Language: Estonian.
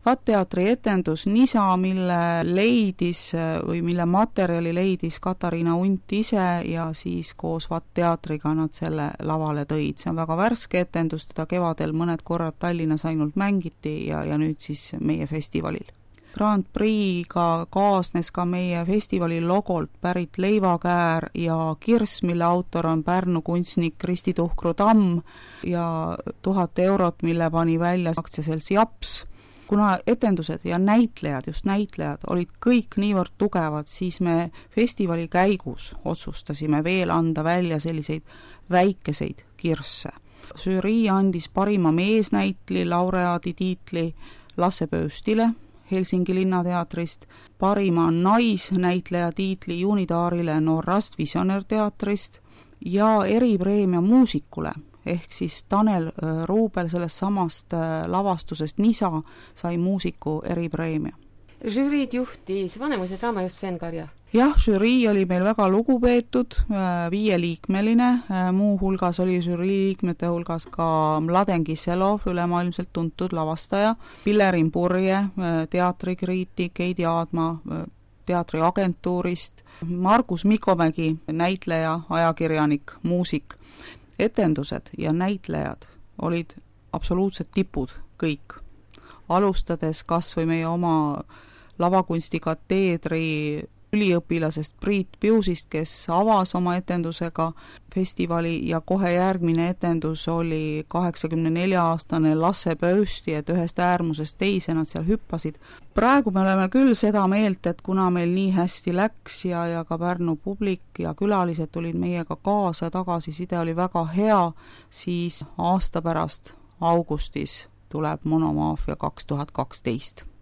VAT-teatri etendus Nisa, mille leidis või mille materjali leidis Katariina Unt ise ja siis koos VAT-teatriga nad selle lavale tõid. See on väga värske etendus, teda kevadel mõned korrad Tallinnas ainult mängiti ja nüüd siis meie festivalil. Grand Prix'ga kaasnes ka meie festivali logolt pärit leivakäär ja kirss, mille autor on Pärnu kunstnik Kristi Tuhkru Tamm ja 1000 eurot, mille pani välja aktsiaselts Japs. Kuna etendused ja näitlejad, just näitlejad, olid kõik niivõrd tugevad, siis me festivali käigus otsustasime veel anda välja selliseid väikeseid kirsse. Žürii andis parima meesnäitli laureaadi tiitli Lasse Pööstile Helsingi linnateatrist, parima naisnäitleja tiitli Juunitaarile Norrast Visionär teatrist ja eripreemia muusikule, ehk siis Tanel Ruubel sellest samast lavastusest Nisa sai muusiku eripreemia. Žüriid juhtis vanemuise draamajuht Sven Karja. Jah, žürii oli meil väga lugupeetud, 5-liikmeline, muu hulgas oli žürii liikmete hulgas ka Mladen Kiselov, ülemaailmselt tuntud lavastaja, Pillerin Purje, teatrikriitik, Heidi Aadma teatriagentuurist, Margus Mikomägi, näitleja, ajakirjanik, muusik. Etendused ja näitlejad olid absoluutselt tipud kõik. Alustades kas või meie oma lavakunstikateedri üliõpilasest Priit Piusist, kes avas oma etendusega festivali ja kohe järgmine etendus oli 84-aastane Lasse Pöösti, et ühest äärmusest teise nad seal hüppasid. Praegu me oleme küll seda meelt, et kuna meil nii hästi läks ja ka Pärnu publik ja külalised tulid meiega kaasa, tagasiside oli väga hea, siis aasta pärast augustis tuleb Monomaafia 2012.